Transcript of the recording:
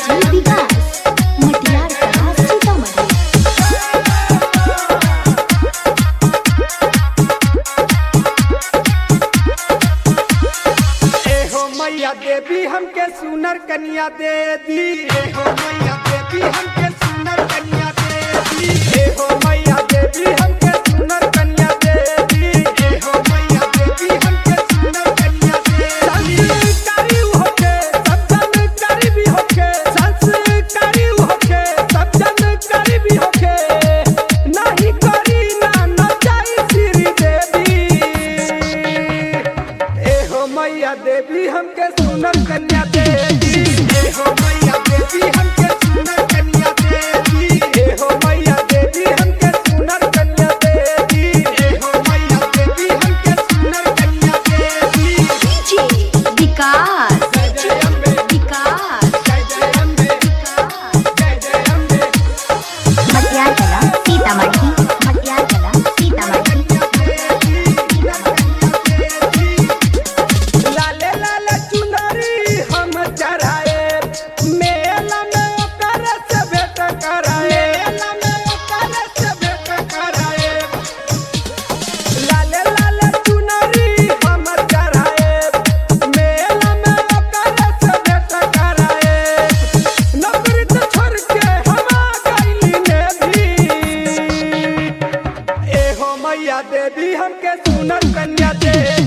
DJ विकास मटियार कला सीतामढ़ी। एहो मैया देवी हमके सुनर कन्या दे दी। एहो मैया देवी हमके सुनर कन्या दे दी। एहो मैया देवी हमके सुनर कन्या दे दी। एहो मैया देवी हमके सुनर कन्या दे दी। संस्कारी होके सब जानकारी भी होके, संस्कारी होके सब जानकारी भी होके, नहीं करी ना जाई श्री देवी। एहो मैया देवी हमके सुनर कन्या दे दी। एहो मैया देवी हमके सुनर कन्या दे दी। एहो मैया देवी हमके सुनर कन्या दे दी। एहो मैया देवी हमके सुनर कन्या दे दी। डीजे विकास जय जय अम्बे, विकास जय जय अम्बे, जय जय अम्बे। मटियार कला सीतामढ़ी। मटियार कला सीतामढ़ी। लाले लाले चुनरी हम चढ़ाए, मेला में ओकर से भेंट कराए। मेला में ओकर से भेंट कराए। लाले लाले चुनरी हम चढ़ाए, मेला में ओकर से भेंट कराए। नौकरी तो छोड़ के हम गइली नेवी। एहो मैया देवी हमके सुनर कन्या दे